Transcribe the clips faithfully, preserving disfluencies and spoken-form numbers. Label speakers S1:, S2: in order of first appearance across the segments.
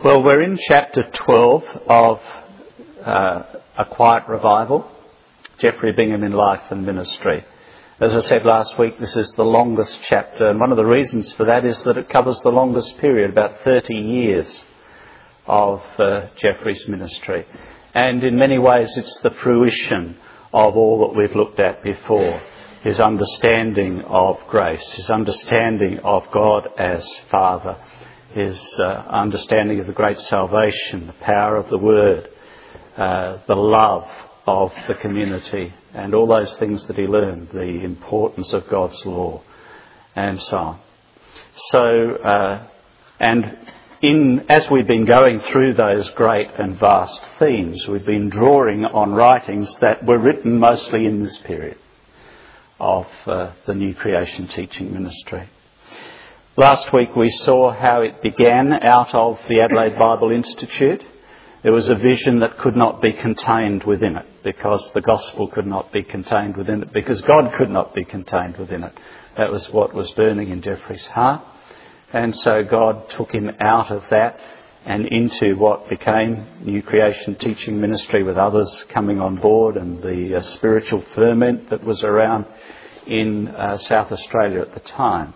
S1: Well, we're in chapter twelve of uh, A Quiet Revival, Geoffrey Bingham in Life and Ministry. As I said last week, this is the longest chapter, and one of the reasons for that is that it covers the longest period, about thirty years of uh, Geoffrey's ministry. And in many ways it's the fruition of all that we've looked at before. His understanding of grace, his understanding of God as Father, his uh, understanding of the great salvation, the power of the Word, uh, the love of the community, and all those things that he learned, the importance of God's law, and so on. So, uh, and in as we've been going through those great and vast themes, we've been drawing on writings that were written mostly in this period of uh, the New Creation Teaching Ministry. Last week we saw how it began out of the Adelaide Bible Institute. There was a vision that could not be contained within it, because the gospel could not be contained within it, because God could not be contained within it. That was what was burning in Geoffrey's heart. And so God took him out of that and into what became New Creation Teaching Ministry, with others coming on board, and the uh, spiritual ferment that was around in uh, South Australia at the time.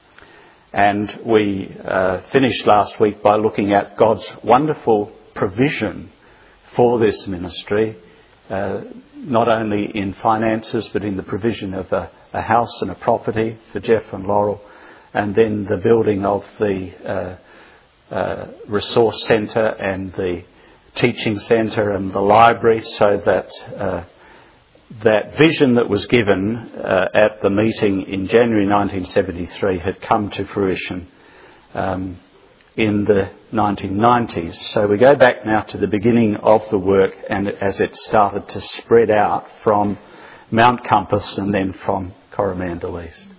S1: And we uh, finished last week by looking at God's wonderful provision for this ministry, uh, not only in finances but in the provision of a, a house and a property for Jeff and Laurel, and then the building of the uh, uh, resource centre and the teaching centre and the library, so that uh, that vision that was given uh, at the meeting in January nineteen seventy-three had come to fruition um, in the nineteen nineties. So we go back now to the beginning of the work, and as it started to spread out from Mount Compass and then from Coromandel East.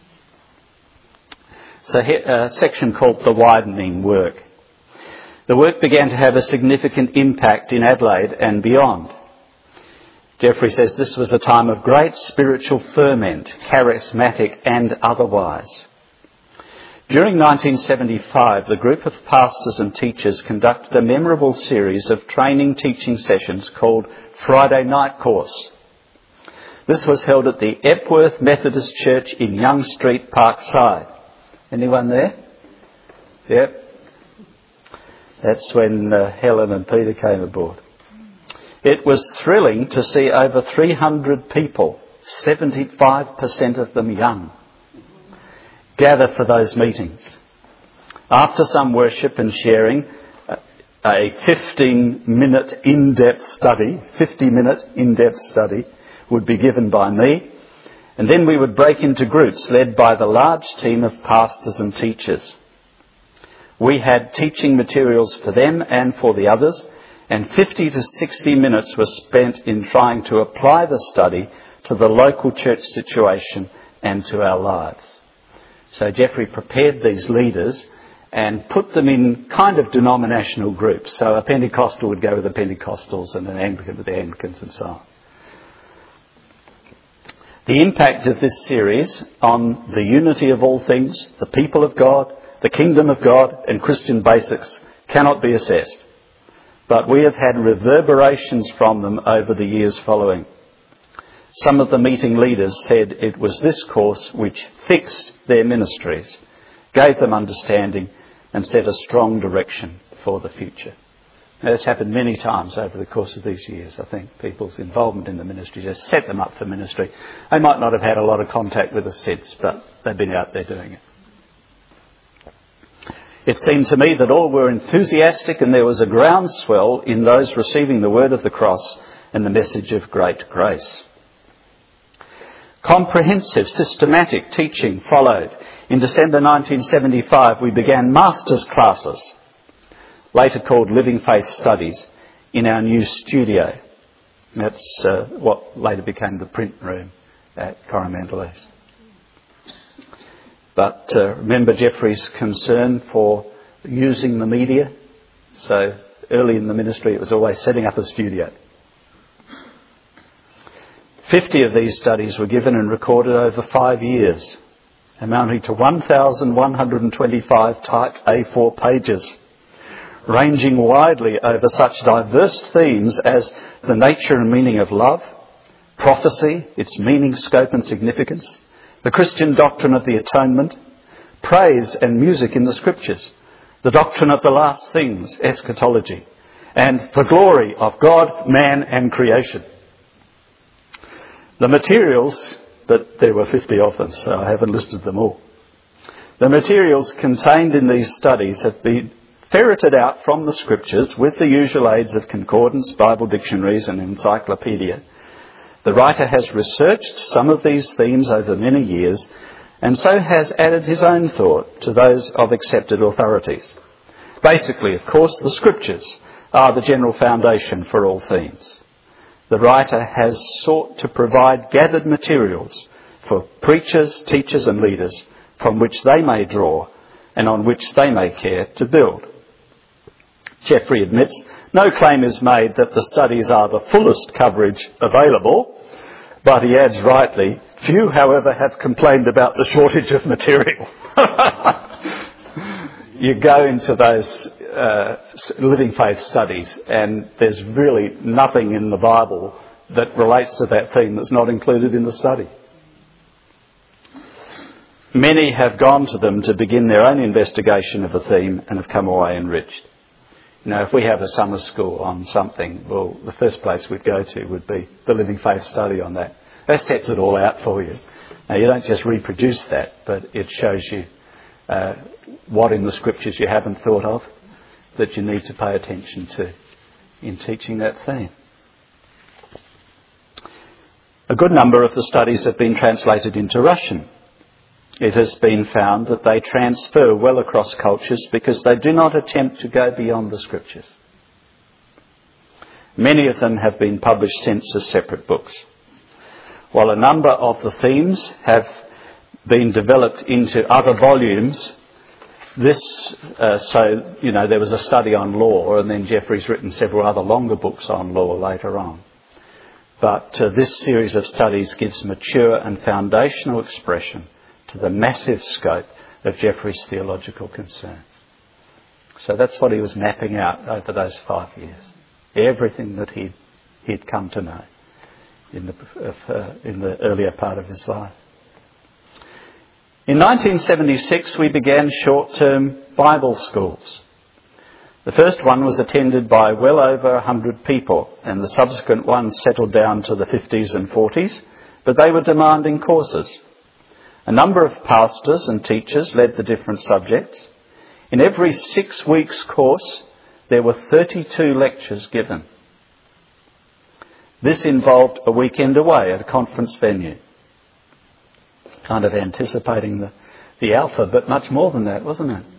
S1: So a section called The Widening Work. The work began to have a significant impact in Adelaide and beyond. Geoffrey says this was a time of great spiritual ferment, charismatic and otherwise. During nineteen seventy-five, the group of pastors and teachers conducted a memorable series of training teaching sessions called Friday Night Course. This was held at the Epworth Methodist Church in Young Street, Parkside. Anyone there? Yep. That's when uh, Helen and Peter came aboard. It was thrilling to see over three hundred people, seventy-five percent of them young, gather for those meetings. After some worship and sharing, a fifteen-minute in-depth study, fifty-minute in-depth study would be given by me, and then we would break into groups led by the large team of pastors and teachers. We had teaching materials for them and for the others, and fifty to sixty minutes were spent in trying to apply the study to the local church situation and to our lives. So Geoffrey prepared these leaders and put them in kind of denominational groups. So a Pentecostal would go with the Pentecostals and an Anglican with the Anglicans and so on. The impact of this series on the unity of all things, the people of God, the kingdom of God and Christian basics cannot be assessed. But we have had reverberations from them over the years following. Some of the meeting leaders said it was this course which fixed their ministries, gave them understanding and set a strong direction for the future. Now, this happened many times over the course of these years. I think people's involvement in the ministry just set them up for ministry. They might not have had a lot of contact with us since, but they've been out there doing it. It seemed to me that all were enthusiastic, and there was a groundswell in those receiving the word of the cross and the message of great grace. Comprehensive, systematic teaching followed. In December nineteen seventy-five, we began masters classes, later called Living Faith Studies, in our new studio. That's uh, what later became the print room at Coromandel East. But uh, remember Geoffrey's concern for using the media. So early in the ministry it was always setting up a studio. Fifty of these studies were given and recorded over five years, amounting to one thousand one hundred twenty-five typed A four pages, ranging widely over such diverse themes as the nature and meaning of love, prophecy, its meaning, scope and significance, the Christian doctrine of the atonement, praise and music in the Scriptures, the doctrine of the last things, eschatology, and the glory of God, man and creation. The materials, but there were fifty of them, so I haven't listed them all. The materials contained in these studies have been ferreted out from the Scriptures with the usual aids of concordance, Bible dictionaries and encyclopedia. The writer has researched some of these themes over many years and so has added his own thought to those of accepted authorities. Basically, of course, the Scriptures are the general foundation for all themes. The writer has sought to provide gathered materials for preachers, teachers and leaders from which they may draw and on which they may care to build. Jeffrey admits no claim is made that the studies are the fullest coverage available, but he adds rightly, few, however, have complained about the shortage of material. You go into those uh, living faith studies and there's really nothing in the Bible that relates to that theme that's not included in the study. Many have gone to them to begin their own investigation of a theme and have come away enriched. You know, if we have a summer school on something, well, the first place we'd go to would be the Living Faith study on that. That sets it all out for you. Now, you don't just reproduce that, but it shows you uh, what in the Scriptures you haven't thought of that you need to pay attention to in teaching that theme. A good number of the studies have been translated into Russian. It has been found that they transfer well across cultures because they do not attempt to go beyond the Scriptures. Many of them have been published since as separate books. While a number of the themes have been developed into other volumes, this, uh, so, you know, there was a study on law and then Jeffrey's written several other longer books on law later on. But uh, this series of studies gives mature and foundational expression to the massive scope of Jeffrey's theological concerns. So that's what he was mapping out over those five years. Everything that he'd, he'd come to know in the, uh, in the earlier part of his life. In nineteen seventy-six, we began short-term Bible schools. The first one was attended by well over one hundred people, and the subsequent ones settled down to the fifties and forties, but they were demanding courses. A number of pastors and teachers led the different subjects. In every six weeks course, there were thirty-two lectures given. This involved a weekend away at a conference venue. Kind of anticipating the, the Alpha, but much more than that, wasn't it?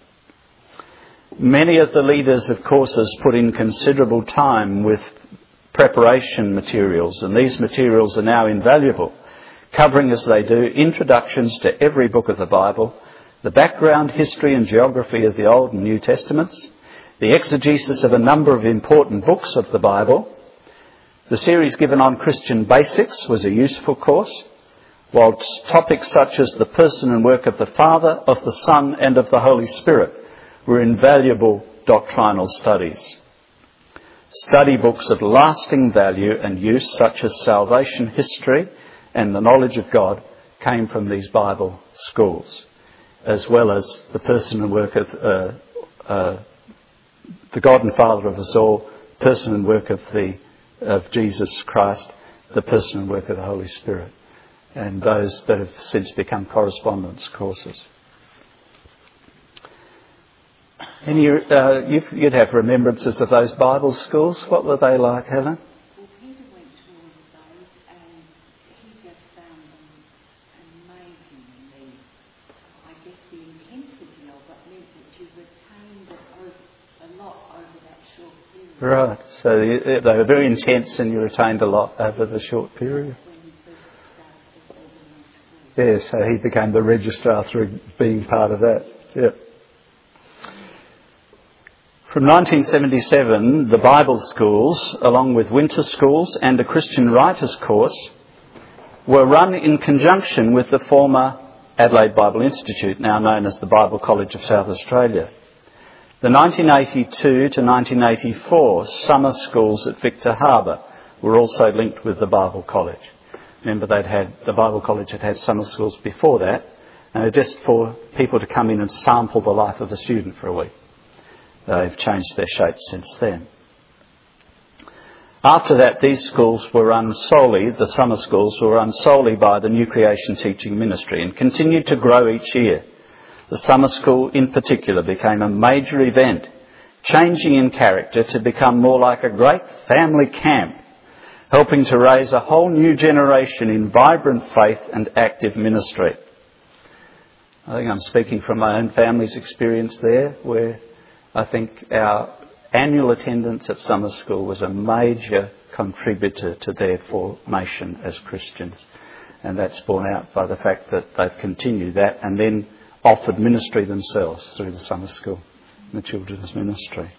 S1: Many of the leaders of courses put in considerable time with preparation materials, and these materials are now invaluable, covering as they do introductions to every book of the Bible, the background, history and geography of the Old and New Testaments, the exegesis of a number of important books of the Bible. The series given on Christian basics was a useful course, while topics such as the person and work of the Father, of the Son and of the Holy Spirit were invaluable doctrinal studies. Study books of lasting value and use such as Salvation History and the Knowledge of God came from these Bible schools, as well as the person and work of uh, uh, the God and Father of us all, person and work of the of Jesus Christ, the person and work of the Holy Spirit, and those that have since become correspondence courses. And you, uh, you've, you'd have remembrances of those Bible schools. What were they like, Helen?
S2: Well, Peter went to all of those and he just found them amazingly, I guess the intensity of it meant that you retained it over, a lot over that short period.
S1: Right, so they, they were very intense and you retained a lot over the short period. Yeah, so he became the registrar through being part of that. Yep. From nineteen seventy-seven, the Bible schools, along with winter schools and a Christian writers course, were run in conjunction with the former Adelaide Bible Institute, now known as the Bible College of South Australia. The nineteen eighty-two to nineteen eighty-four summer schools at Victor Harbor were also linked with the Bible College. Remember, they'd had the Bible College had had summer schools before that, and they're just for people to come in and sample the life of a student for a week. They've changed their shape since then. After that, these schools were run solely, the summer schools were run solely by the New Creation Teaching Ministry and continued to grow each year. The summer school in particular became a major event, changing in character to become more like a great family camp, helping to raise a whole new generation in vibrant faith and active ministry. I think I'm speaking from my own family's experience there, where I think our annual attendance at summer school was a major contributor to their formation as Christians. And that's borne out by the fact that they've continued that and then offered ministry themselves through the summer school and the children's ministry.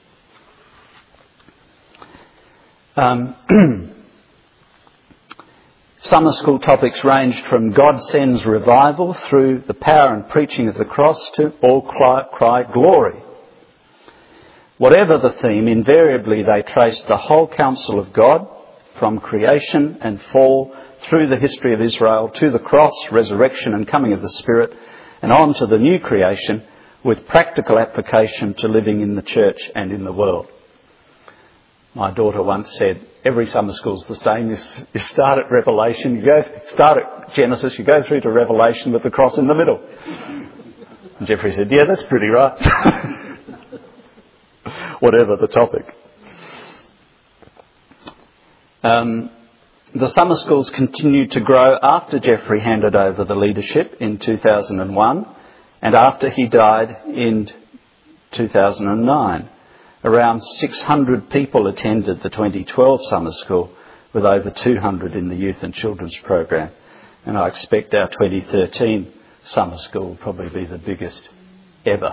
S1: Um, summer school topics ranged from God sends revival through the power and preaching of the cross to all cry, cry glory. Whatever the theme, invariably they traced the whole counsel of God from creation and fall through the history of Israel to the cross, resurrection and coming of the Spirit, and on to the new creation with practical application to living in the church and in the world. My daughter once said, every summer school's the same. You, you start at Revelation, you go start at Genesis, you go through to Revelation with the cross in the middle. And Jeffrey said, yeah, that's pretty right. Whatever the topic. Um, the summer schools continued to grow after Jeffrey handed over the leadership in two thousand one and after he died in two thousand nine. Around six hundred people attended the twenty twelve summer school, with over two hundred in the youth and children's program. And I expect our twenty thirteen summer school will probably be the biggest ever.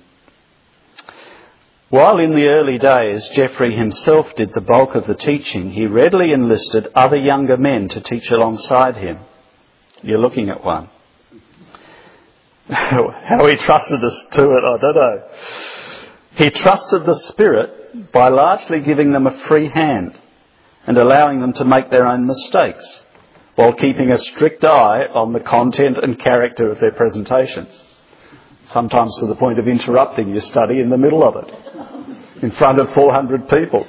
S1: While in the early days Jeffrey himself did the bulk of the teaching, he readily enlisted other younger men to teach alongside him. You're looking at one. How he trusted us to it, I don't know. He trusted the Spirit by largely giving them a free hand and allowing them to make their own mistakes, while keeping a strict eye on the content and character of their presentations, sometimes to the point of interrupting your study in the middle of it, in front of four hundred people.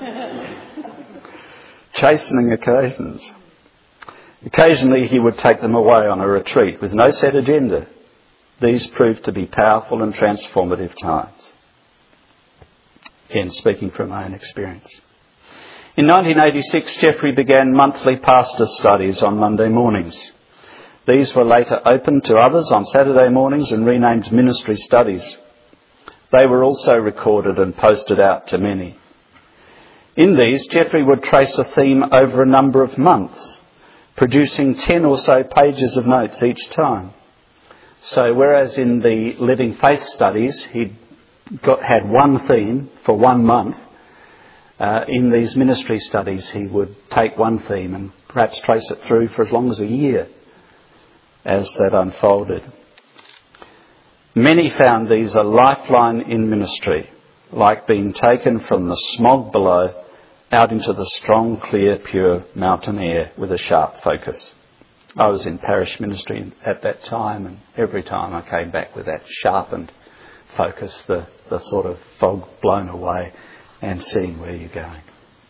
S1: Chastening occasions. Occasionally he would take them away on a retreat with no set agenda. These proved to be powerful and transformative times. Again, speaking from my own experience. In nineteen eighty-six, Jeffrey began monthly pastor studies on Monday mornings. These were later opened to others on Saturday mornings and renamed ministry studies. They were also recorded and posted out to many. In these, Jeffrey would trace a theme over a number of months, producing ten or so pages of notes each time. So whereas in the Living Faith studies he'd got, had one theme for one month, uh, in these ministry studies he would take one theme and perhaps trace it through for as long as a year as that unfolded. Many found these a lifeline in ministry, like being taken from the smog below out into the strong, clear, pure mountain air with a sharp focus. I was in parish ministry at that time, and every time I came back with that sharpened focus, the, the sort of fog blown away and seeing where you're going.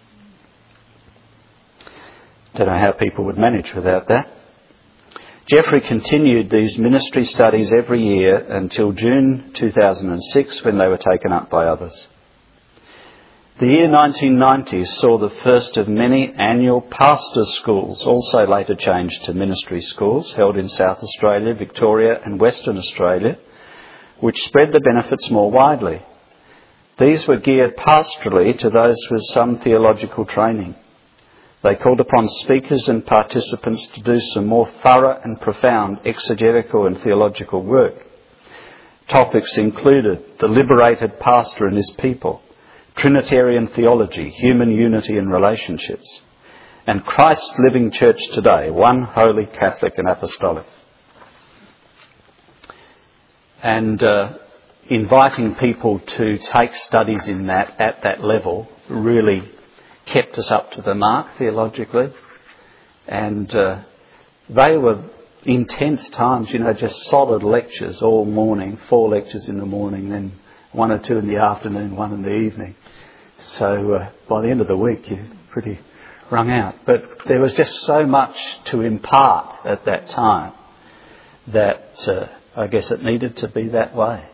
S1: Don't know how people would manage without that. Jeffrey continued these ministry studies every year until June two thousand six, when they were taken up by others. The year nineteen ninety saw the first of many annual pastors' schools, also later changed to ministry schools, held in South Australia, Victoria and Western Australia, which spread the benefits more widely. These were geared pastorally to those with some theological training. They called upon speakers and participants to do some more thorough and profound exegetical and theological work. Topics included the liberated pastor and his people, Trinitarian theology, human unity and relationships, and Christ's living church today, one holy, Catholic and apostolic. And uh, inviting people to take studies in that at that level really kept us up to the mark theologically. And uh, they were intense times, you know, just solid lectures all morning, four lectures in the morning, then one or two in the afternoon, one in the evening. So uh, by the end of the week, you're pretty wrung out. But there was just so much to impart at that time that uh, I guess it needed to be that way.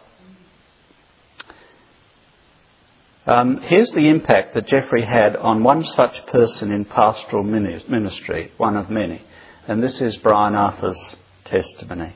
S1: Um, here's the impact that Geoffrey had on one such person in pastoral ministry, one of many. And this is Brian Arthur's testimony.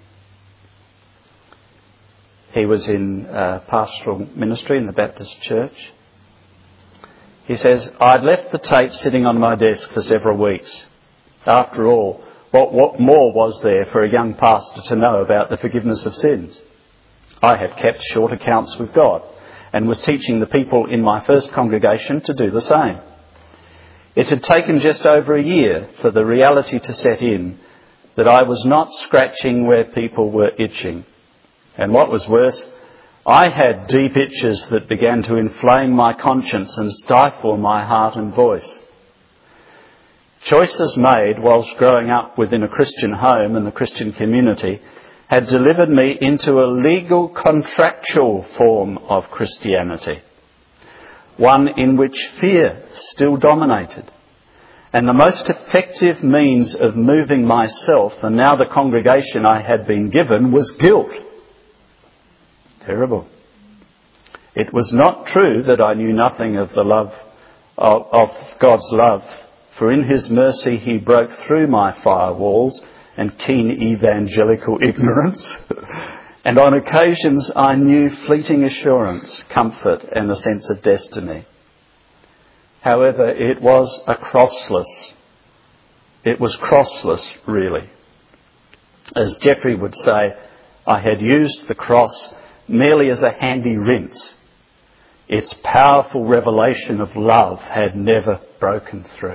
S1: He was in uh, pastoral ministry in the Baptist church. He says, I'd left the tape sitting on my desk for several weeks. After all, what, what more was there for a young pastor to know about the forgiveness of sins? I had kept short accounts with God and was teaching the people in my first congregation to do the same. It had taken just over a year for the reality to set in that I was not scratching where people were itching. And what was worse, I had deep itches that began to inflame my conscience and stifle my heart and voice. Choices made whilst growing up within a Christian home and the Christian community had delivered me into a legal contractual form of Christianity, one in which fear still dominated. And the most effective means of moving myself, and now the congregation I had been given, was guilt. Terrible. It was not true that I knew nothing of the love of, of God's love, for in his mercy he broke through my firewalls and keen evangelical ignorance. And on occasions I knew fleeting assurance, comfort and a sense of destiny. However, it was a crossless. It was crossless, really. As Geoffrey would say, I had used the cross merely as a handy rinse. Its powerful revelation of love had never broken through.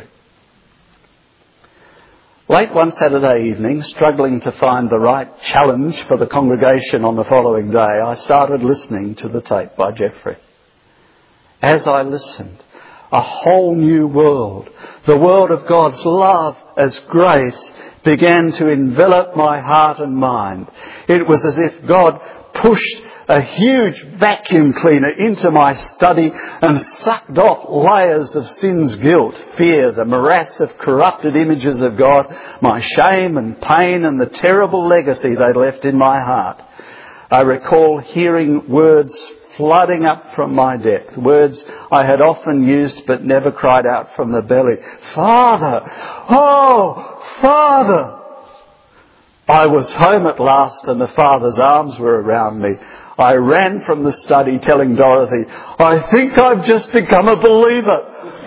S1: Late one Saturday evening, struggling to find the right challenge for the congregation on the following day, I started listening to the tape by Geoffrey. As I listened, a whole new world, the world of God's love as grace, began to envelop my heart and mind. It was as if God pushed a huge vacuum cleaner into my study and sucked off layers of sin's guilt, fear, the morass of corrupted images of God, my shame and pain and the terrible legacy they left in my heart. I recall hearing words flooding up from my depth, words I had often used but never cried out from the belly. Father! Oh, Father! I was home at last and the Father's arms were around me. I ran from the study telling Dorothy, I think I've just become a believer.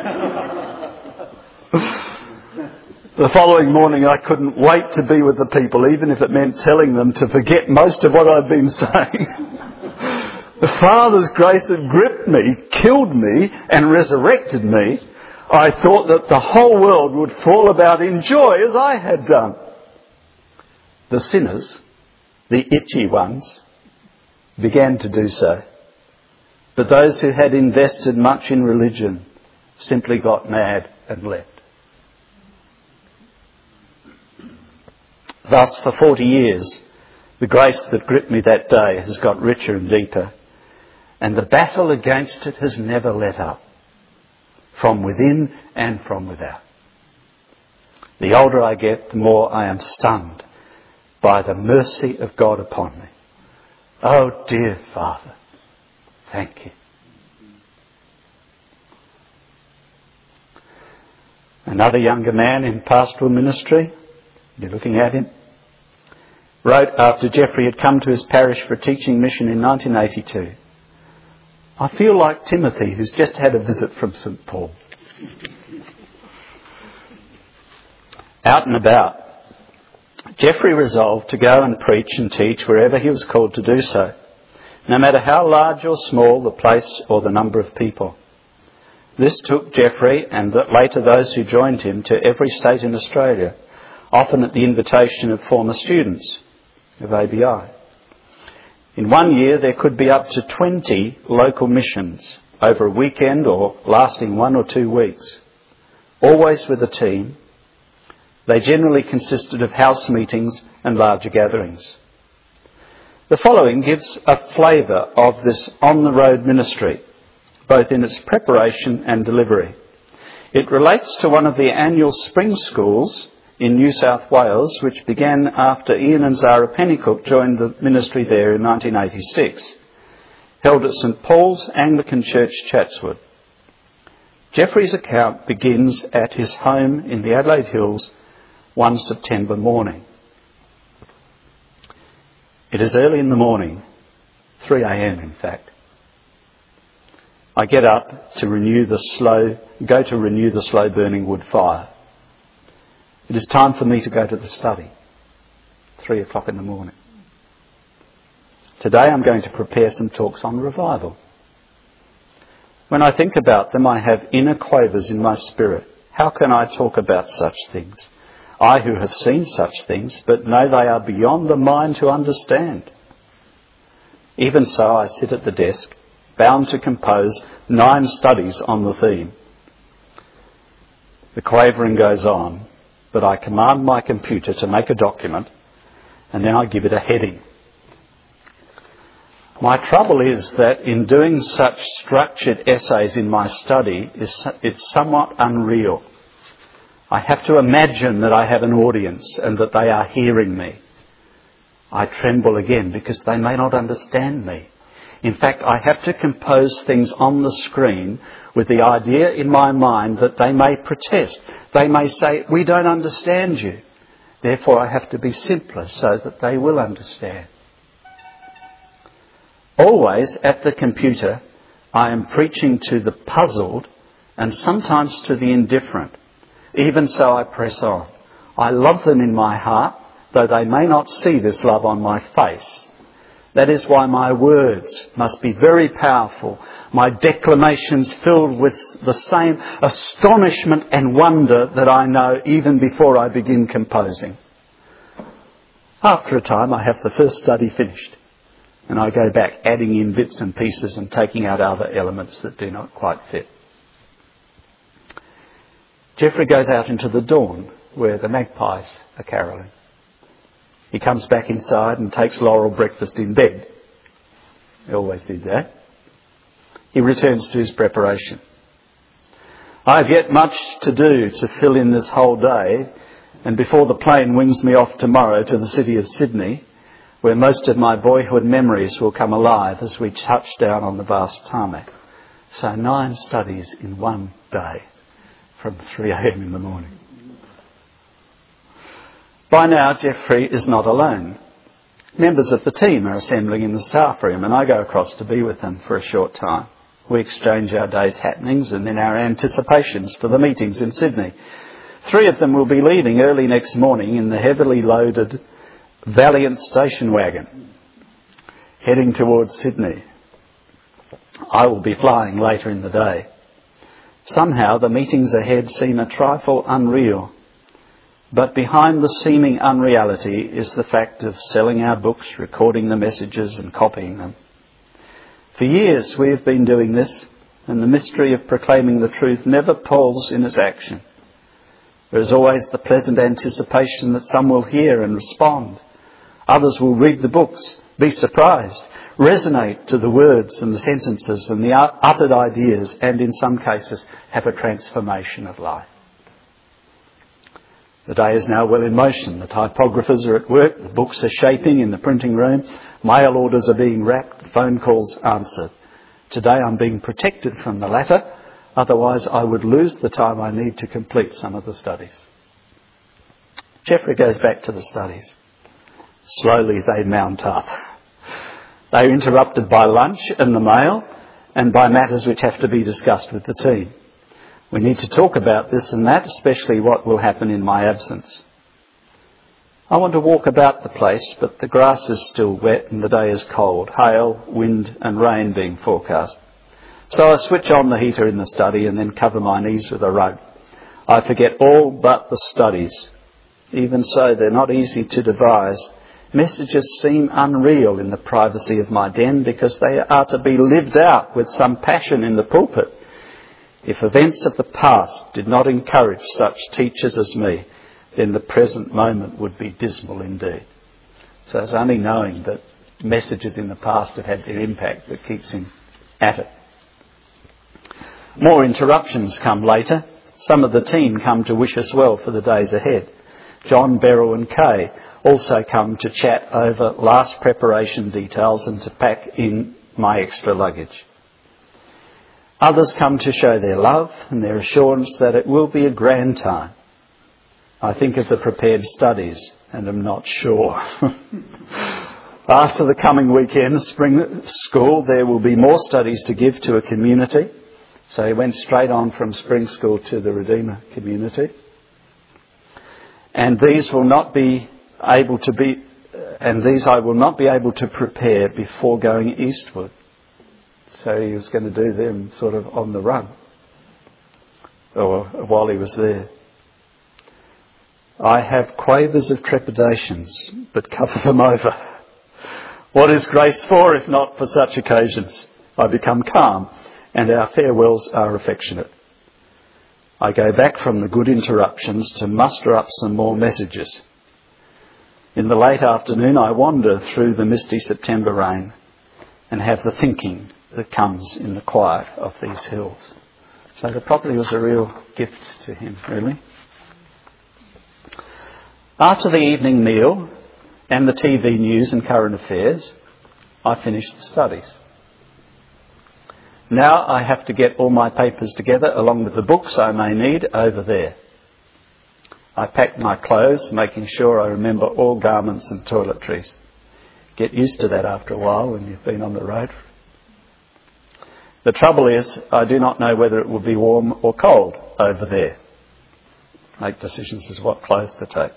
S1: The following morning I couldn't wait to be with the people, even if it meant telling them to forget most of what I'd been saying. The Father's grace had gripped me, killed me and resurrected me. I thought that the whole world would fall about in joy as I had done. The sinners, the itchy ones, began to do so. But those who had invested much in religion simply got mad and left. Thus, for forty years, the grace that gripped me that day has got richer and deeper, and the battle against it has never let up, from within and from without. The older I get, the more I am stunned by the mercy of God upon me. Oh, dear Father, thank you. Another younger man in pastoral ministry, you're looking at him, wrote after Geoffrey had come to his parish for a teaching mission in nineteen eighty-two, I feel like Timothy who's just had a visit from Saint Paul. Out and about, Geoffrey resolved to go and preach and teach wherever he was called to do so, no matter how large or small the place or the number of people. This took Geoffrey and later those who joined him to every state in Australia, often at the invitation of former students of A B I. In one year, there could be up to twenty local missions over a weekend or lasting one or two weeks, always with a team. They generally consisted of house meetings and larger gatherings. The following gives a flavour of this on-the-road ministry, both in its preparation and delivery. It relates to one of the annual spring schools in New South Wales, which began after Ian and Zara Pennycook joined the ministry there in nineteen eighty-six, held at St Paul's Anglican Church, Chatswood. Geoffrey's account begins at his home in the Adelaide Hills one September morning. It is early in the morning, three a.m. in fact. I get up to renew the slow, go to renew the slow burning wood fire. It is time for me to go to the study. Three o'clock in the morning. Today I'm going to prepare some talks on revival. When I think about them, I have inner quavers in my spirit. How can I talk about such things? I who have seen such things, but know they are beyond the mind to understand. Even so, I sit at the desk, bound to compose nine studies on the theme. The quavering goes on, but I command my computer to make a document, and then I give it a heading. My trouble is that in doing such structured essays in my study, it's somewhat unreal. I have to imagine that I have an audience and that they are hearing me. I tremble again because they may not understand me. In fact, I have to compose things on the screen with the idea in my mind that they may protest. They may say, "We don't understand you." Therefore, I have to be simpler so that they will understand. Always at the computer, I am preaching to the puzzled and sometimes to the indifferent. Even so, I press on. I love them in my heart, though they may not see this love on my face. That is why my words must be very powerful, my declamations filled with the same astonishment and wonder that I know even before I begin composing. After a time, I have the first study finished, and I go back adding in bits and pieces and taking out other elements that do not quite fit. Geoffrey goes out into the dawn where the magpies are carolling. He comes back inside and takes Laurel breakfast in bed. He always did that. He returns to his preparation. I have yet much to do to fill in this whole day, and before the plane wings me off tomorrow to the city of Sydney, where most of my boyhood memories will come alive as we touch down on the vast tarmac. So nine studies in one day from three a.m. in the morning. By now, Geoffrey is not alone. Members of the team are assembling in the staff room, and I go across to be with them for a short time. We exchange our day's happenings and then our anticipations for the meetings in Sydney. Three of them will be leaving early next morning in the heavily loaded Valiant station wagon, heading towards Sydney. I will be flying later in the day. Somehow the meetings ahead seem a trifle unreal. But behind the seeming unreality is the fact of selling our books, recording the messages and copying them. For years we have been doing this, and the mystery of proclaiming the truth never palls in its action. There is always the pleasant anticipation that some will hear and respond. Others will read the books, be surprised, resonate to the words and the sentences and the uttered ideas, and in some cases have a transformation of life. The day is now well in motion. The typographers are at work, the books are shaping in the printing room, mail orders are being wrapped, phone calls answered. Today I'm being protected from the latter, otherwise I would lose the time I need to complete some of the studies. Geoffrey goes back to the studies. Slowly they mount up. They are interrupted by lunch and the mail, and by matters which have to be discussed with the team. We need to talk about this and that, especially what will happen in my absence. I want to walk about the place, but the grass is still wet and the day is cold, hail, wind and rain being forecast. So I switch on the heater in the study and then cover my knees with a rug. I forget all but the studies. Even so, they're not easy to devise Messages seem unreal in the privacy of my den because they are to be lived out with some passion in the pulpit. If events of the past did not encourage such teachers as me, then the present moment would be dismal indeed. So it's only knowing that messages in the past have had their impact that keeps him at it. More interruptions come later. Some of the team come to wish us well for the days ahead. John, Beryl and Kay also come to chat over last preparation details and to pack in my extra luggage. Others come to show their love and their assurance that it will be a grand time. I think of the prepared studies and am not sure. After the coming weekend, spring school, there will be more studies to give to a community. So he went straight on from spring school to the Redeemer community. And these will not be able to be, and these I will not be able to prepare before going eastward. So he was going to do them sort of on the run, or while he was there. I have quavers of trepidations, but cover them over. What is grace for, if not for such occasions? I become calm, and our farewells are affectionate. I go back from the good interruptions to muster up some more messages. In the late afternoon, I wander through the misty September rain and have the thinking that comes in the quiet of these hills. So the property was a real gift to him, really. After the evening meal and the T V news and current affairs, I finished the studies. Now I have to get all my papers together along with the books I may need over there. I pack my clothes, making sure I remember all garments and toiletries. Get used to that after a while when you've been on the road. The trouble is, I do not know whether it will be warm or cold over there. Make decisions as what clothes to take.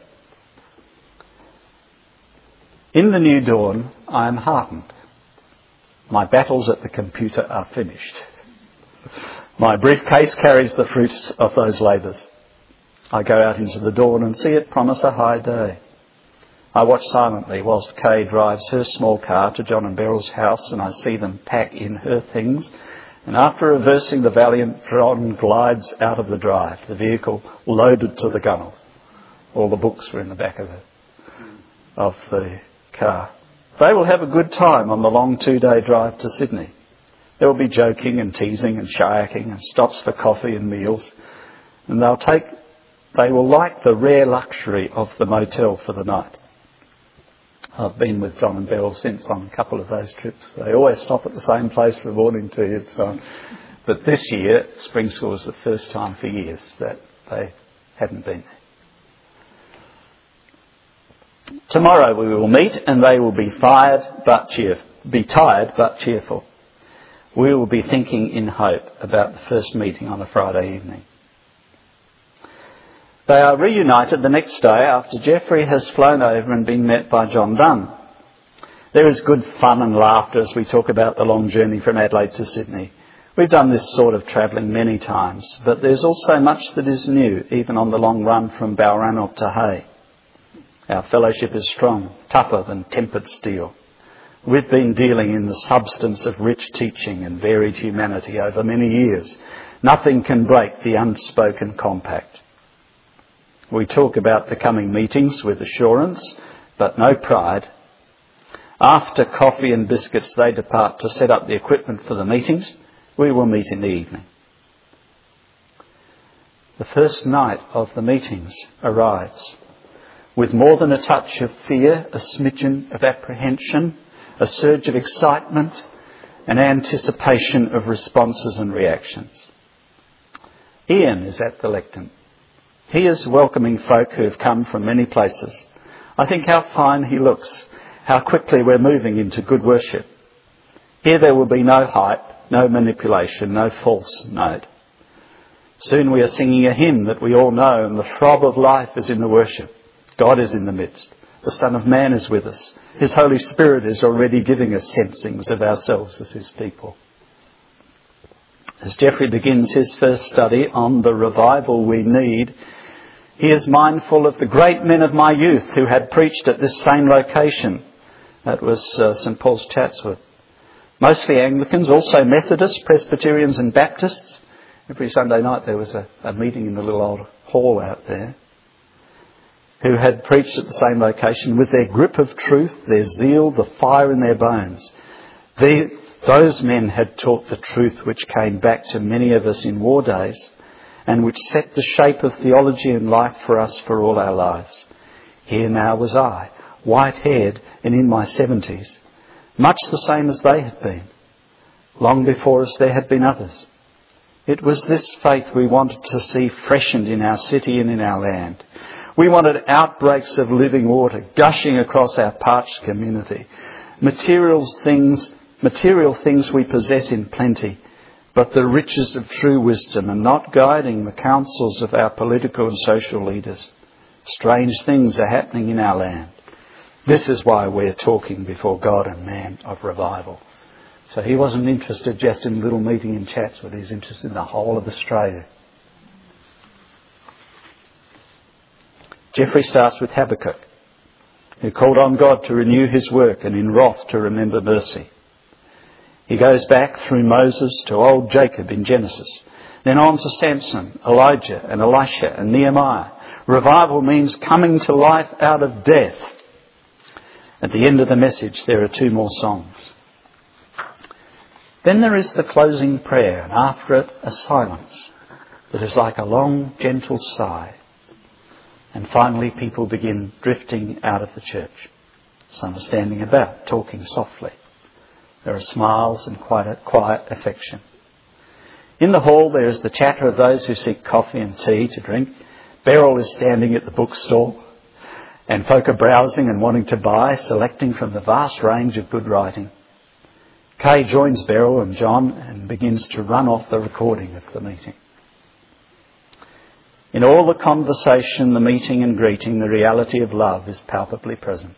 S1: In the new dawn, I am heartened. My battles at the computer are finished. My briefcase carries the fruits of those labours. I go out into the dawn and see it promise a high day. I watch silently whilst Kay drives her small car to John and Beryl's house, and I see them pack in her things. And after reversing, the valiant John glides out of the drive, the vehicle loaded to the gunnels. All the books were in the back of the, of the car. They will have a good time on the long two-day drive to Sydney. There will be joking and teasing and shayaking and stops for coffee and meals. And they'll take, they will like the rare luxury of the motel for the night. I've been with John and Beryl since on a couple of those trips. They always stop at the same place for morning tea and so on. But this year, spring school was the first time for years that they hadn't been there. Tomorrow we will meet and they will be fired but cheer, be tired but cheerful. We will be thinking in hope about the first meeting on a Friday evening. They are reunited the next day after Jeffrey has flown over and been met by John Dunn. There is good fun and laughter as we talk about the long journey from Adelaide to Sydney. We've done this sort of travelling many times, but there's also much that is new, even on the long run from Balranald to Hay. Our fellowship is strong, tougher than tempered steel. We've been dealing in the substance of rich teaching and varied humanity over many years. Nothing can break the unspoken compact. We talk about the coming meetings with assurance, but no pride. After coffee and biscuits, they depart to set up the equipment for the meetings. We will meet in the evening. The first night of the meetings arrives. With more than a touch of fear, a smidgen of apprehension, a surge of excitement, an anticipation of responses and reactions. Ian is at the lectern. He is welcoming folk who have come from many places. I think how fine he looks, how quickly we're moving into good worship. Here there will be no hype, no manipulation, no false note. Soon we are singing a hymn that we all know, and the throb of life is in the worship. God is in the midst. The Son of Man is with us. His Holy Spirit is already giving us sensings of ourselves as his people. As Jeffrey begins his first study on the revival we need, He is mindful of the great men of my youth who had preached at this same location. That was uh, St Paul's Chatswood. Mostly Anglicans, also Methodists, Presbyterians and Baptists. Every Sunday night there was a, a meeting in the little old hall out there, who had preached at the same location with their grip of truth, their zeal, the fire in their bones. They, those men had taught the truth which came back to many of us in war days and which set the shape of theology and life for us for all our lives. Here now was I, white-haired and in my seventies, much the same as they had been. Long before us there had been others. It was this faith we wanted to see freshened in our city and in our land. We wanted outbreaks of living water gushing across our parched community. Materials things, material things we possess in plenty, but the riches of true wisdom are not guiding the counsels of our political and social leaders. Strange things are happening in our land. This is why we're talking before God and man of revival. So he wasn't interested just in a little meeting in Chatswood. He's interested in the whole of Australia. Geoffrey starts with Habakkuk, who called on God to renew his work and in wrath to remember mercy. He goes back through Moses to old Jacob in Genesis, then on to Samson, Elijah and Elisha and Nehemiah. Revival means coming to life out of death. At the end of the message there are two more songs. Then there is the closing prayer, and after it a silence that is like a long, gentle sigh. And finally people begin drifting out of the church. Some are standing about, talking softly. There are smiles and quite a quiet affection. In the hall there is the chatter of those who seek coffee and tea to drink. Beryl is standing at the bookstall, and folk are browsing and wanting to buy, selecting from the vast range of good writing. Kay joins Beryl and John and begins to run off the recording of the meeting. In all the conversation, the meeting and greeting, the reality of love is palpably present.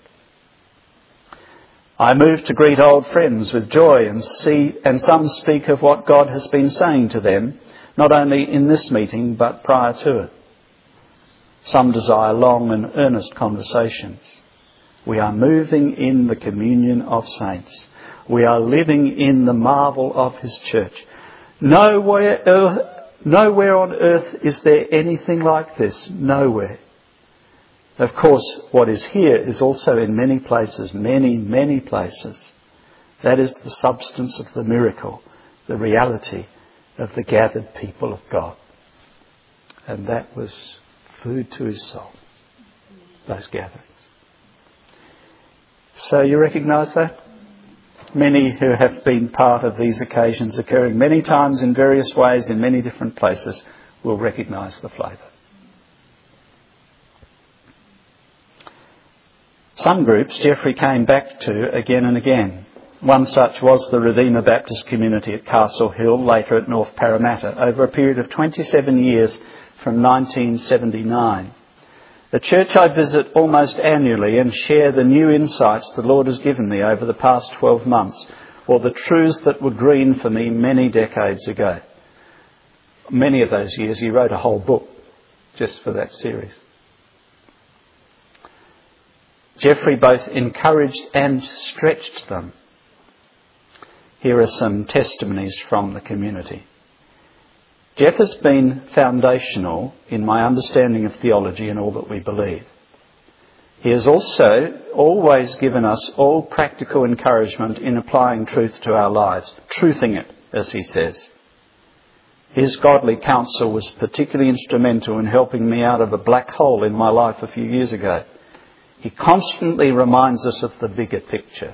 S1: I move to greet old friends with joy and see, and some speak of what God has been saying to them, not only in this meeting but prior to it. Some desire long and earnest conversations. We are moving in the communion of saints. We are living in the marvel of his church. Nowhere, uh, nowhere on earth is there anything like this. Nowhere. Of course, what is here is also in many places, many, many places. That is the substance of the miracle, the reality of the gathered people of God. And that was food to his soul, those gatherings. So you recognise that? Many who have been part of these occasions occurring many times in various ways in many different places will recognise the flavour. Some groups Geoffrey came back to again and again. One such was the Redeemer Baptist community at Castle Hill, later at North Parramatta, over a period of twenty-seven years from nineteen seventy-nine. The church I visit almost annually and share the new insights the Lord has given me over the past twelve months, or the truths that were green for me many decades ago. Many of those years he wrote a whole book just for that series. Geoffrey both encouraged and stretched them. Here are some testimonies from the community. Jeff has been foundational in my understanding of theology and all that we believe. He has also always given us all practical encouragement in applying truth to our lives, truthing it, as he says. His godly counsel was particularly instrumental in helping me out of a black hole in my life a few years ago. He constantly reminds us of the bigger picture.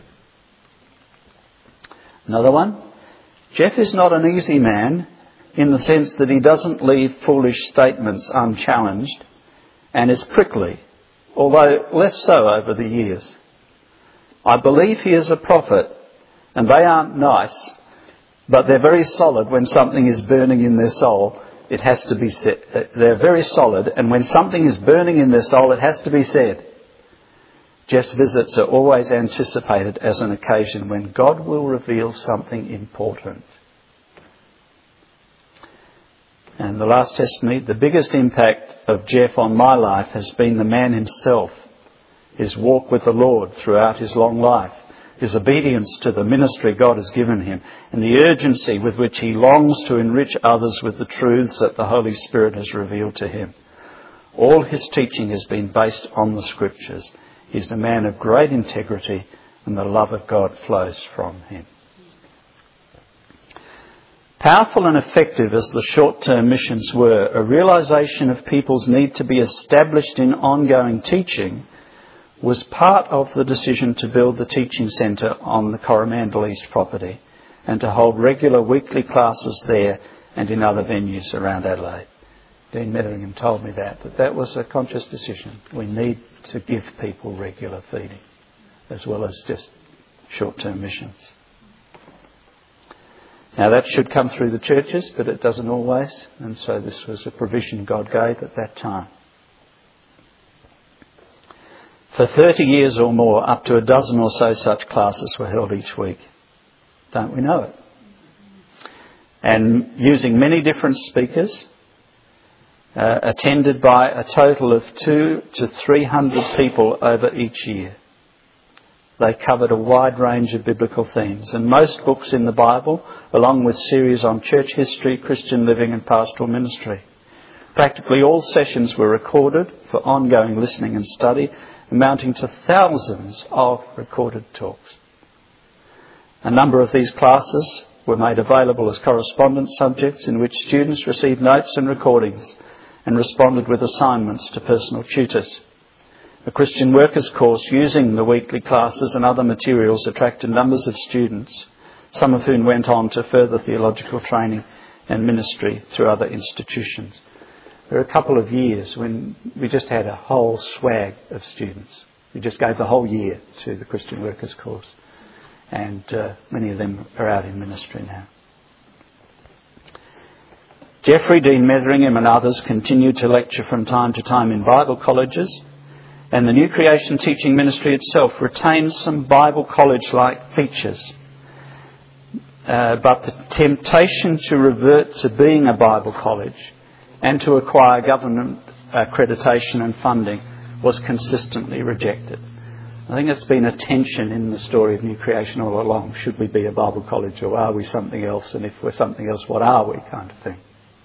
S1: Another one. Jeff is not an easy man in the sense that he doesn't leave foolish statements unchallenged and is prickly, although less so over the years. I believe he is a prophet, and they aren't nice, but they're very solid when something is burning in their soul. It has to be said. They're very solid, and when something is burning in their soul, it has to be said. Jeff's visits are always anticipated as an occasion when God will reveal something important. And And the last testimony, the biggest impact of Jeff on my life has been the man himself, his walk with the Lord throughout his long life, his obedience to the ministry God has given him, and the urgency with which he longs to enrich others with the truths that the Holy Spirit has revealed to him. All his teaching has been based on the Scriptures. He's a man of great integrity, and the love of God flows from him. Powerful and effective as the short-term missions were, a realisation of people's need to be established in ongoing teaching was part of the decision to build the teaching centre on the Coromandel East property and to hold regular weekly classes there and in other venues around Adelaide. Dean Metheringham told me that, that that was a conscious decision. We need to give people regular feeding as well as just short-term missions. Now that should come through the churches, but it doesn't always, and so this was a provision God gave at that time. For thirty years or more, up to a dozen or so such classes were held each week. Don't we know it? And using many different speakers, uh, attended by a total of two to three hundred people over each year. They covered a wide range of biblical themes, and most books in the Bible, along with series on church history, Christian living and pastoral ministry. Practically all sessions were recorded for ongoing listening and study, amounting to thousands of recorded talks. A number of these classes were made available as correspondence subjects in which students received notes and recordings and responded with assignments to personal tutors. A Christian workers course using the weekly classes and other materials attracted numbers of students, some of whom went on to further theological training and ministry through other institutions. There were a couple of years when we just had a whole swag of students. We just gave the whole year to the Christian workers course, and uh, many of them are out in ministry now. Jeffrey, Dean Metheringham and others continued to lecture from time to time in Bible colleges, and the New Creation teaching ministry itself retains some Bible college-like features. Uh, but the temptation to revert to being a Bible college and to acquire government accreditation and funding was consistently rejected. I think it's been a tension in the story of New Creation all along. Should we be a Bible college or are we something else? And if we're something else, what are we, kind of thing.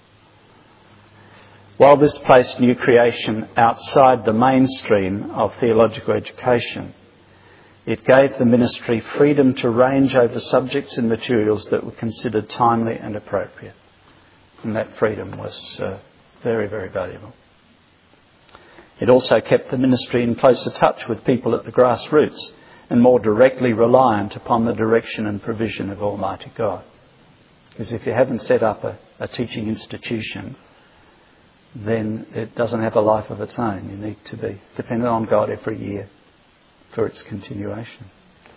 S1: While this placed New Creation outside the mainstream of theological education, it gave the ministry freedom to range over subjects and materials that were considered timely and appropriate. And that freedom was uh, very, very valuable. It also kept the ministry in closer touch with people at the grassroots and more directly reliant upon the direction and provision of Almighty God. Because if you haven't set up a, a teaching institution, then it doesn't have a life of its own. You need to be dependent on God every year for its continuation.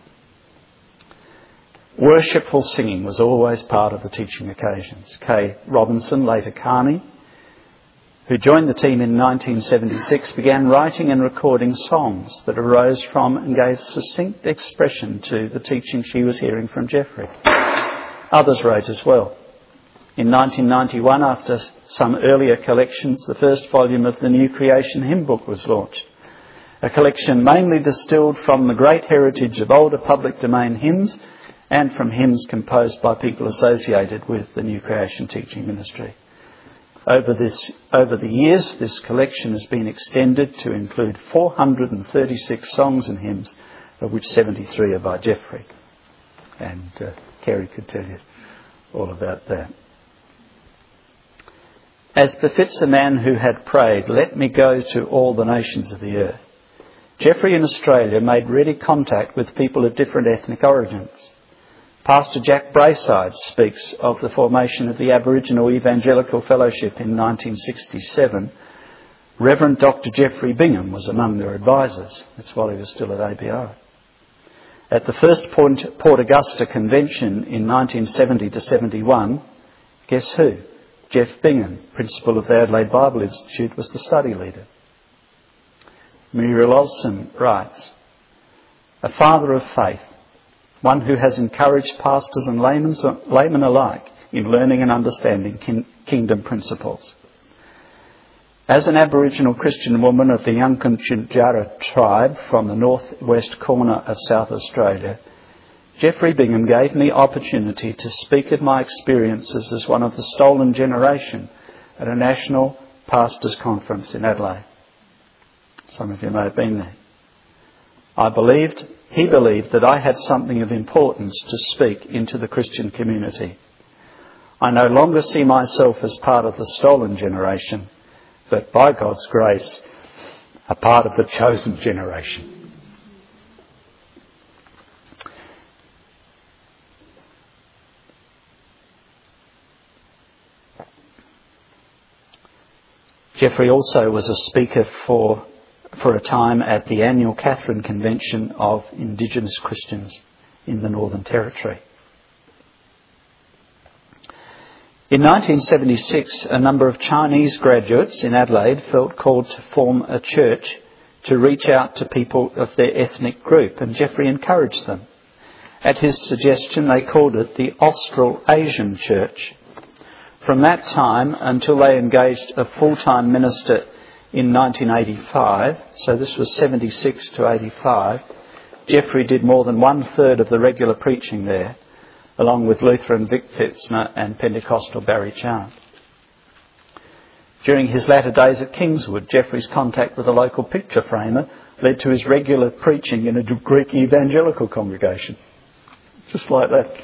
S1: Worshipful singing was always part of the teaching occasions. Kay Robinson, later Carney, who joined the team in nineteen seventy-six, began writing and recording songs that arose from and gave succinct expression to the teaching she was hearing from Jeffrey. Others wrote as well. In nineteen ninety-one, after some earlier collections, the first volume of the New Creation hymn book was launched. A collection mainly distilled from the great heritage of older public domain hymns and from hymns composed by people associated with the New Creation teaching ministry. Over this, over the years, this collection has been extended to include four hundred thirty-six songs and hymns, of which seventy-three are by Jeffrey. And uh, Kerry could tell you all about that. As befits a man who had prayed, "Let me go to all the nations of the earth," Jeffrey in Australia made ready contact with people of different ethnic origins. Pastor Jack Brayside speaks of the formation of the Aboriginal Evangelical Fellowship in nineteen sixty-seven. Reverend Doctor Jeffrey Bingham was among their advisors. That's while he was still at A B I. At the first Port Augusta convention in nineteen seventy to seventy-one, guess who? Jeff Bingham, principal of the Adelaide Bible Institute, was the study leader. Muriel Olsen writes, "A father of faith, one who has encouraged pastors and laymen alike in learning and understanding kin- kingdom principles. As an Aboriginal Christian woman of the Yankunytjatjara tribe from the northwest corner of South Australia, Geoffrey Bingham gave me opportunity to speak of my experiences as one of the stolen generation at a national pastors' conference in Adelaide. Some of you may have been there. I believed, he believed that I had something of importance to speak into the Christian community. I no longer see myself as part of the stolen generation, but by God's grace, a part of the chosen generation. Geoffrey also was a speaker for, for a time at the annual Katherine Convention of Indigenous Christians in the Northern Territory. In nineteen seventy-six, a number of Chinese graduates in Adelaide felt called to form a church to reach out to people of their ethnic group, and Geoffrey encouraged them. At his suggestion, they called it the Australasian Church. From that time until they engaged a full-time minister in nineteen eighty-five, so this was seventy-six to eighty-five, Geoffrey did more than one-third of the regular preaching there, along with Lutheran Vic Fitzner and Pentecostal Barry Chant. During his latter days at Kingswood, Geoffrey's contact with a local picture framer led to his regular preaching in a Greek evangelical congregation. Just like that.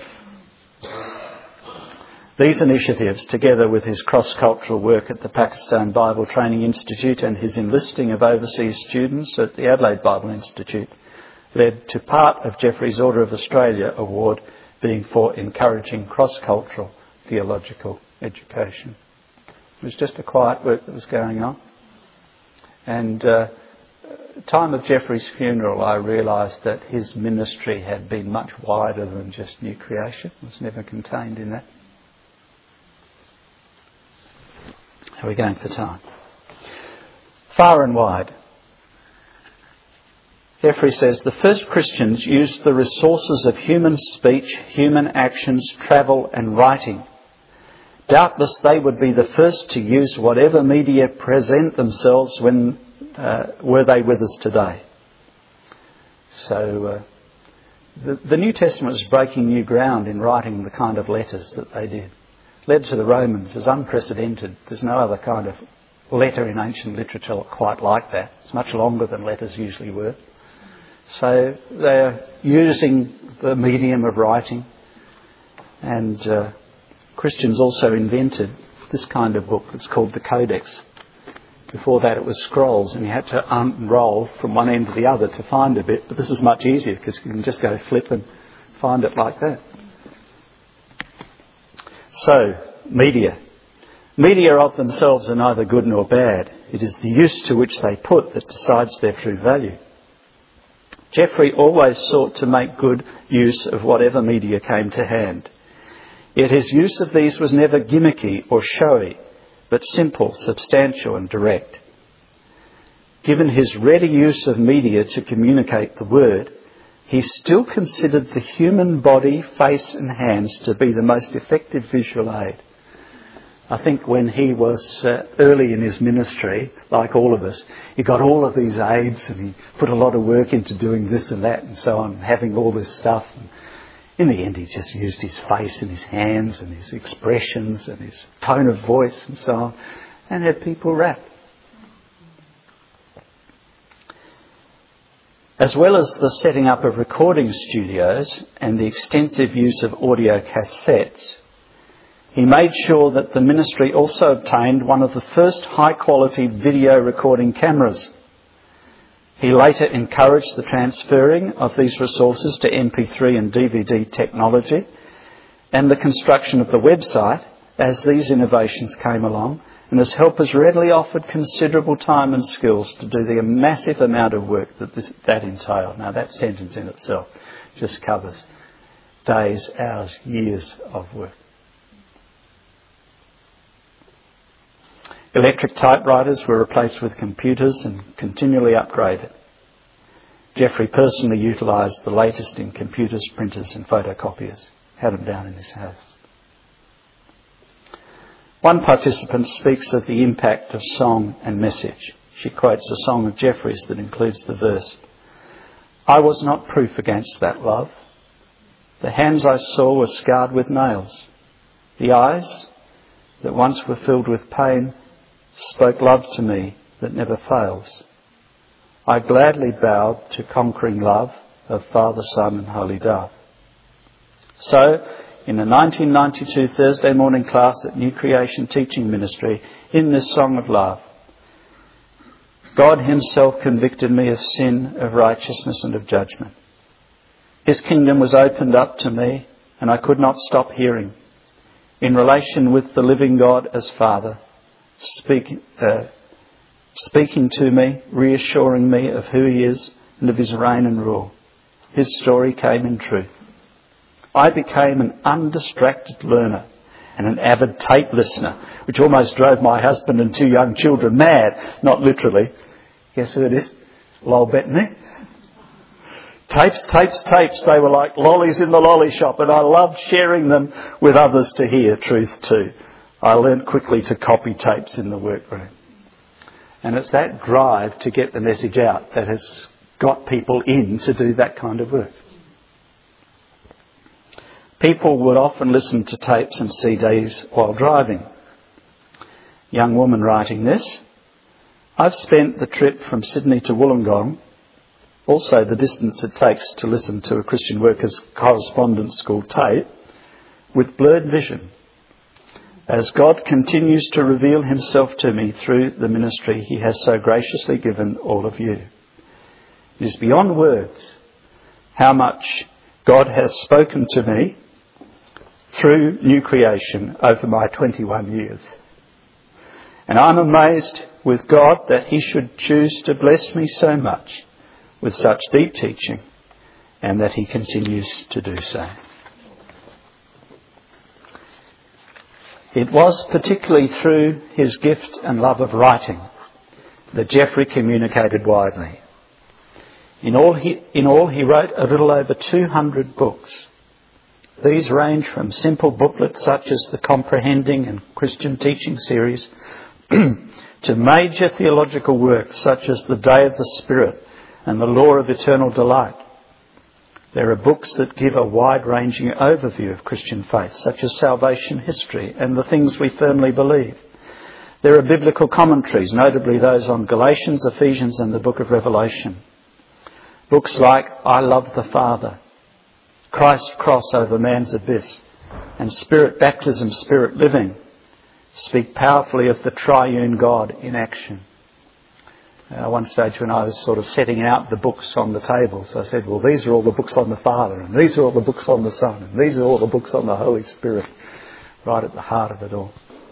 S1: These initiatives, together with his cross-cultural work at the Pakistan Bible Training Institute and his enlisting of overseas students at the Adelaide Bible Institute, led to part of Geoffrey's Order of Australia award being for encouraging cross-cultural theological education. It was just a quiet work that was going on. And uh, time of Geoffrey's funeral, I realised that his ministry had been much wider than just new creation. It was never contained in that. How are we going for time? Far and wide. Geoffrey says, the first Christians used the resources of human speech, human actions, travel and writing. Doubtless they would be the first to use whatever media present themselves when uh, were they with us today. So uh, the, the New Testament was breaking new ground in writing the kind of letters that they did. Letter to the Romans is unprecedented. There's no other kind of letter in ancient literature quite like that. It's much longer than letters usually were. So they're using the medium of writing. And uh, Christians also invented this kind of book. It's called the Codex. Before that it was scrolls, and you had to unroll from one end to the other to find a bit. But this is much easier because you can just go flip and find it like that. So, media. Media of themselves are neither good nor bad. It is the use to which they put that decides their true value. Geoffrey always sought to make good use of whatever media came to hand. Yet his use of these was never gimmicky or showy, but simple, substantial and direct. Given his ready use of media to communicate the word, he still considered the human body, face and hands to be the most effective visual aid. I think when he was uh, early in his ministry, like all of us, he got all of these aids and he put a lot of work into doing this and that and so on, having all this stuff. And in the end, he just used his face and his hands and his expressions and his tone of voice and so on, and had people rap. As well as the setting up of recording studios and the extensive use of audio cassettes, he made sure that the ministry also obtained one of the first high-quality video recording cameras. He later encouraged the transferring of these resources to M P three and D V D technology and the construction of the website as these innovations came along, and his helpers readily offered considerable time and skills to do the massive amount of work that this, that entailed. Now that sentence in itself just covers days, hours, years of work. Electric typewriters were replaced with computers and continually upgraded. Geoffrey personally utilised the latest in computers, printers and photocopiers. Had them down in his house. One participant speaks of the impact of song and message. She quotes a song of Jeffrey's that includes the verse, "I was not proof against that love. The hands I saw were scarred with nails. The eyes that once were filled with pain spoke love to me that never fails. I gladly bowed to conquering love of Father, Son and Holy Dove." So, in a nineteen ninety-two Thursday morning class at New Creation Teaching Ministry, in this song of love, God himself convicted me of sin, of righteousness and of judgment. His kingdom was opened up to me and I could not stop hearing. In relation with the living God as Father, speak, uh, speaking to me, reassuring me of who he is and of his reign and rule. His story came in truth. I became an undistracted learner and an avid tape listener, which almost drove my husband and two young children mad. Not literally. Guess who it is? Lol Bettany. Tapes, tapes, tapes. They were like lollies in the lolly shop, and I loved sharing them with others to hear truth too. I learned quickly to copy tapes in the workroom. And it's that drive to get the message out that has got people in to do that kind of work. People would often listen to tapes and C Ds while driving. Young woman writing this, "I've spent the trip from Sydney to Wollongong, also the distance it takes to listen to a Christian Workers Correspondence School tape, with blurred vision. As God continues to reveal himself to me through the ministry he has so graciously given all of you. It is beyond words how much God has spoken to me through New Creation over my twenty-one years. And I'm amazed with God that he should choose to bless me so much with such deep teaching, and that he continues to do so." It was particularly through his gift and love of writing that Jeffrey communicated widely. In all, he, in all, he wrote a little over two hundred books. These range from simple booklets such as the Comprehending and Christian Teaching series to major theological works such as The Day of the Spirit and The Law of Eternal Delight. There are books that give a wide-ranging overview of Christian faith, such as Salvation History and The Things We Firmly Believe. There are biblical commentaries, notably those on Galatians, Ephesians and the Book of Revelation. Books like I Love the Father, Christ's Cross Over Man's Abyss, and Spirit Baptism, Spirit Living speak powerfully of the triune God in action. Uh, one stage when I was sort of setting out the books on the tables, I said, well, these are all the books on the Father, and these are all the books on the Son, and these are all the books on the Holy Spirit, right at the heart of it all.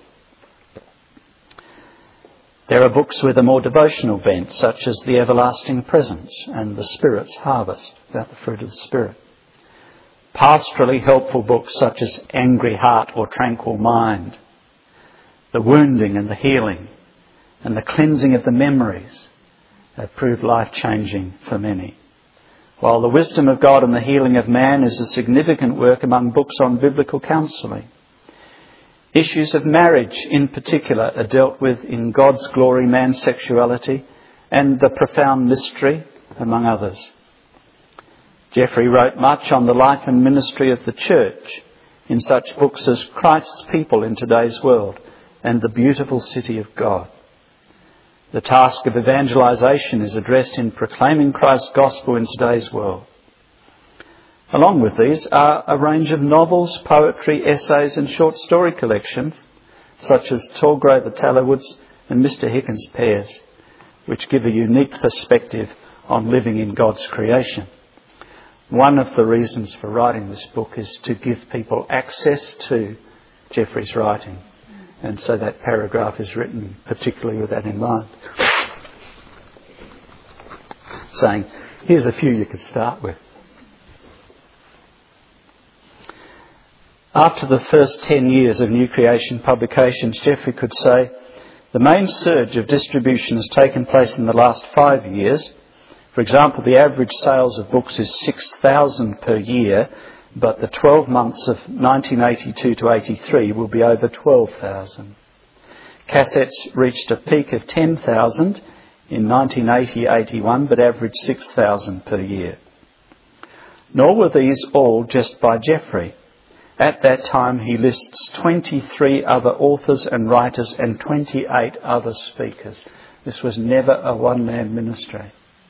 S1: There are books with a more devotional bent, such as The Everlasting Presence and The Spirit's Harvest, about the fruit of the Spirit. Pastorally helpful books such as Angry Heart or Tranquil Mind, The Wounding and the Healing, and The Cleansing of the Memories have proved life-changing for many. While The Wisdom of God and the Healing of Man is a significant work among books on biblical counselling. Issues of marriage in particular are dealt with in God's Glory, Man's Sexuality and The Profound Mystery, among others. Jeffrey wrote much on the life and ministry of the church in such books as Christ's People in Today's World and The Beautiful City of God. The task of evangelisation is addressed in Proclaiming Christ's Gospel in Today's World. Along with these are a range of novels, poetry, essays and short story collections such as Tall Grow the Tallow-woods and Mister Hickens' Pears, which give a unique perspective on living in God's creation. One of the reasons for writing this book is to give people access to Jeffrey's writing, and so that paragraph is written particularly with that in mind, saying, here's a few you could start with. After the first ten years of New Creation publications, Jeffrey could say, the main surge of distribution has taken place in the last five years. For example, the average sales of books is six thousand per year, but the twelve months of nineteen eighty-two to eighty-three will be over twelve thousand. Cassettes reached a peak of ten thousand in nineteen eighty eighty-one, but averaged six thousand per year. Nor were these all just by Jeffrey. At that time he lists twenty-three other authors and writers and twenty-eight other speakers. This was never a one-man ministry.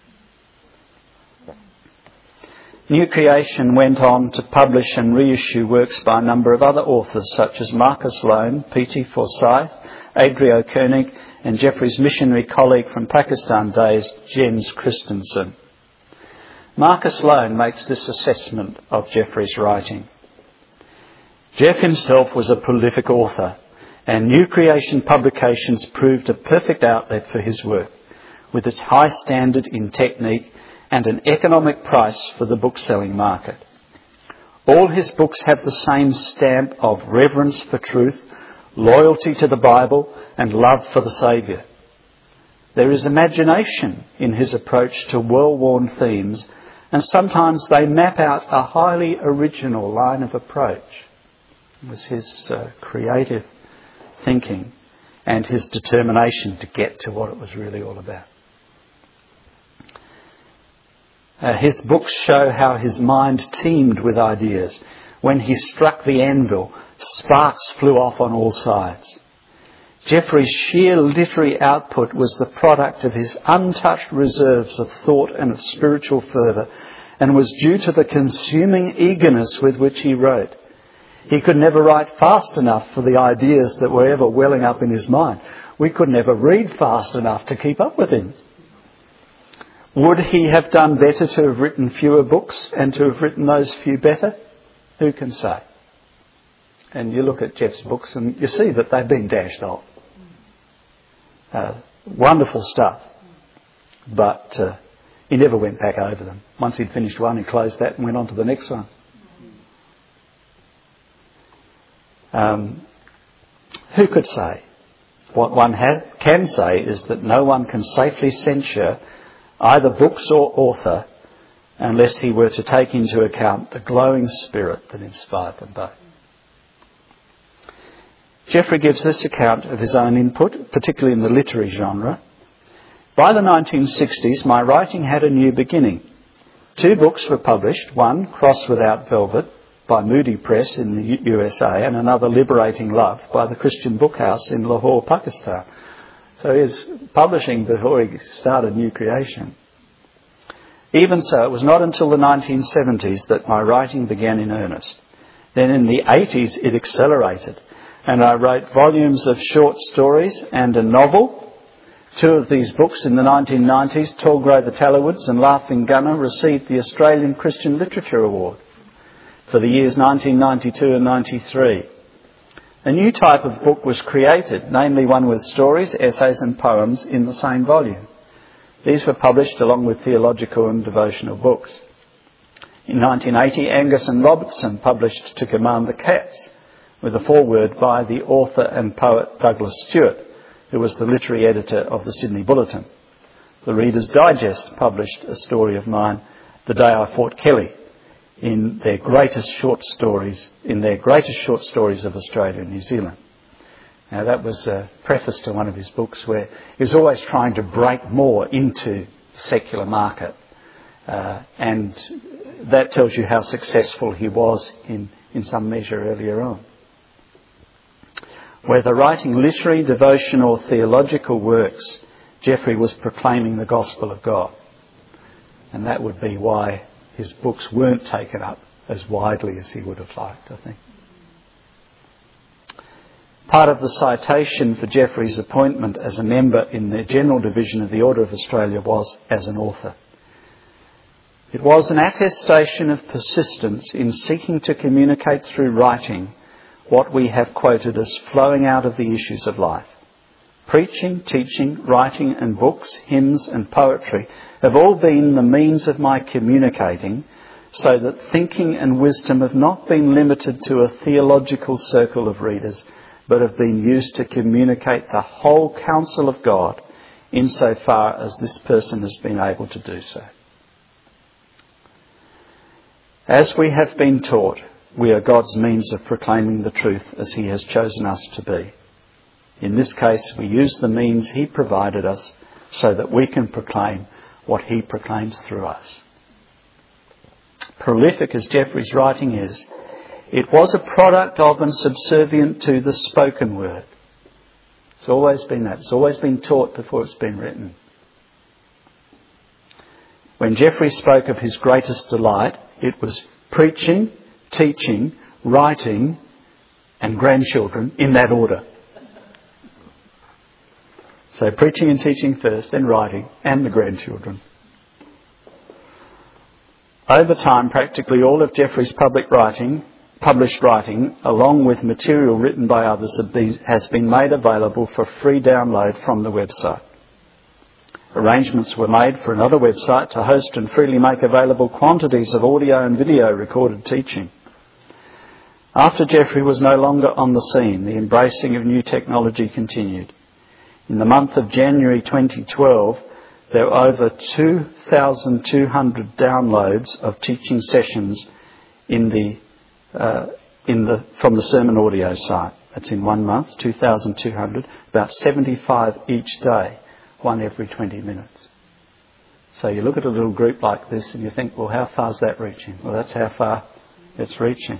S1: New Creation went on to publish and reissue works by a number of other authors such as Marcus Loane, P T Forsyth, Adrio Koenig and Jeffrey's missionary colleague from Pakistan days, Jens Christensen. Marcus Loane makes this assessment of Jeffrey's writing. Jeff himself was a prolific author, and New Creation Publications proved a perfect outlet for his work, with its high standard in technique and an economic price for the book-selling market. All his books have the same stamp of reverence for truth, loyalty to the Bible, and love for the Saviour. There is imagination in his approach to well-worn themes, and sometimes they map out a highly original line of approach. It was his uh, creative thinking and his determination to get to what it was really all about. Uh, his books show how his mind teemed with ideas. When he struck the anvil, sparks flew off on all sides. Jeffrey's sheer literary output was the product of his untouched reserves of thought and of spiritual fervour, and was due to the consuming eagerness with which he wrote. He could never write fast enough for the ideas that were ever welling up in his mind. We could never read fast enough to keep up with him. Would he have done better to have written fewer books and to have written those few better? Who can say? And you look at Jeff's books and you see that they've been dashed off. Uh, wonderful stuff. But uh, he never went back over them. Once he'd finished one, he closed that and went on to the next one. Um, who could say? What one ha- can say is that no one can safely censure either books or author unless he were to take into account the glowing spirit that inspired them both. Jeffrey gives this account of his own input, particularly in the literary genre. By the nineteen sixties, my writing had a new beginning. Two books were published, one, Cross Without Velvet, by Moody Press in the U S A, and another, Liberating Love, by the Christian Book House in Lahore, Pakistan. So he was publishing before he started New Creation. Even so, it was not until the nineteen seventies that my writing began in earnest. Then in the eighties it accelerated, and I wrote volumes of short stories and a novel. Two of these books in the nineteen nineties, Tall Grow the Tallywoods and Laughing Gunner, received the Australian Christian Literature Award for the years nineteen ninety-two and ninety-three. A new type of book was created, namely one with stories, essays and poems in the same volume. These were published along with theological and devotional books. In nineteen eighty, Angus and Robertson published To Command the Cats, with a foreword by the author and poet Douglas Stewart, who was the literary editor of the Sydney Bulletin. The Reader's Digest published a story of mine, The Day I Fought Kelly, in their greatest short stories, in their greatest short stories of Australia and New Zealand. Now that was a preface to one of his books where he was always trying to break more into the secular market. Uh, and that tells you how successful he was in, in some measure earlier on. Whether writing literary, devotional or theological works, Jeffrey was proclaiming the gospel of God. And that would be why his books weren't taken up as widely as he would have liked, I think. Part of the citation for Jeffrey's appointment as a member in the General Division of the Order of Australia was as an author. It was an attestation of persistence in seeking to communicate through writing what we have quoted as flowing out of the issues of life. Preaching, teaching, writing and books, hymns and poetry have all been the means of my communicating, so that thinking and wisdom have not been limited to a theological circle of readers, but have been used to communicate the whole counsel of God insofar as this person has been able to do so. As we have been taught, we are God's means of proclaiming the truth as he has chosen us to be. In this case, we use the means he provided us so that we can proclaim what he proclaims through us. Prolific as Geoffrey's writing is, it was a product of and subservient to the spoken word. It's always been that. It's always been taught before it's been written. When Geoffrey spoke of his greatest delight, it was preaching, teaching, writing and grandchildren in that order. So preaching and teaching first, then writing and the grandchildren. Over time, practically all of Geoffrey's public writing, published writing, along with material written by others, has been made available for free download from the website. Arrangements were made for another website to host and freely make available quantities of audio and video recorded teaching. After Geoffrey was no longer on the scene, the embracing of new technology continued. In the month of January twenty twelve, there were over two thousand two hundred downloads of teaching sessions in the, uh, in the, from the Sermon Audio site. That's in one month, two thousand two hundred, about seventy-five each day, one every twenty minutes. So you look at a little group like this and you think, well, how far is that reaching? Well, that's how far it's reaching.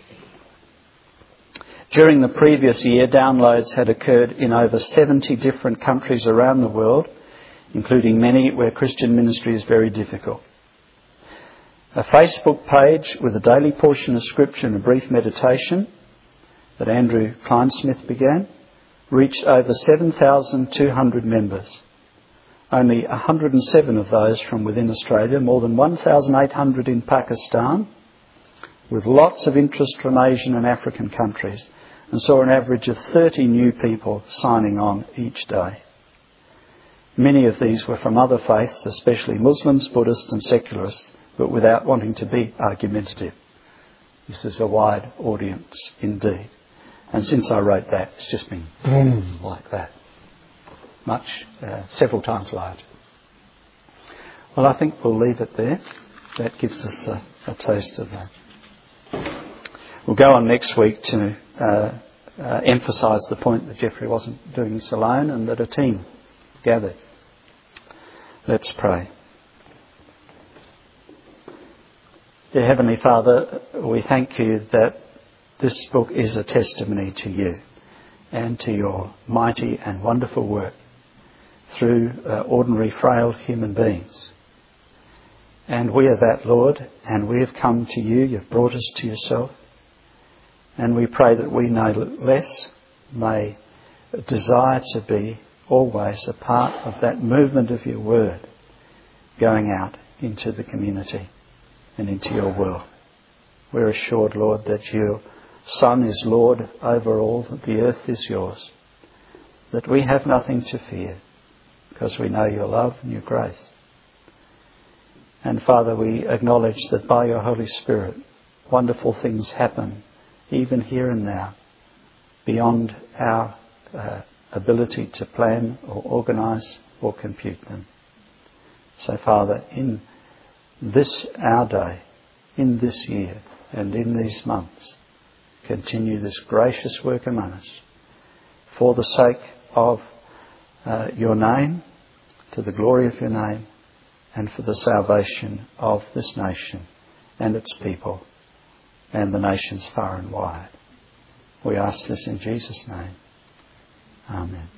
S1: During the previous year, downloads had occurred in over seventy different countries around the world, including many where Christian ministry is very difficult. A Facebook page with a daily portion of scripture and a brief meditation that Andrew Kleinsmith began reached over seven thousand two hundred members. Only one hundred seven of those from within Australia, more than one thousand eight hundred in Pakistan, with lots of interest from Asian and African countries, and saw an average of thirty new people signing on each day. Many of these were from other faiths, especially Muslims, Buddhists and secularists, but without wanting to be argumentative. This is a wide audience indeed. And since I wrote that, it's just been boom like that. Much, uh, several times larger. Well, I think we'll leave it there. That gives us a, a taste of that. We'll go on next week to uh, uh, emphasise the point that Geoffrey wasn't doing this alone and that a team gathered. Let's pray. Dear Heavenly Father, we thank you that this book is a testimony to you and to your mighty and wonderful work through uh, ordinary frail human beings. And we are that, Lord, and we have come to you. You've brought us to yourself. And we pray that we no less may desire to be always a part of that movement of your word going out into the community and into your world. We're assured, Lord, that your Son is Lord over all, that the earth is yours, that we have nothing to fear because we know your love and your grace. And Father, we acknowledge that by your Holy Spirit, wonderful things happen even here and now, beyond our uh, ability to plan or organise or compute them. So Father, in this our day, in this year and in these months, continue this gracious work among us for the sake of uh, your name, to the glory of your name, and for the salvation of this nation and its people and the nations far and wide. We ask this in Jesus' name. Amen.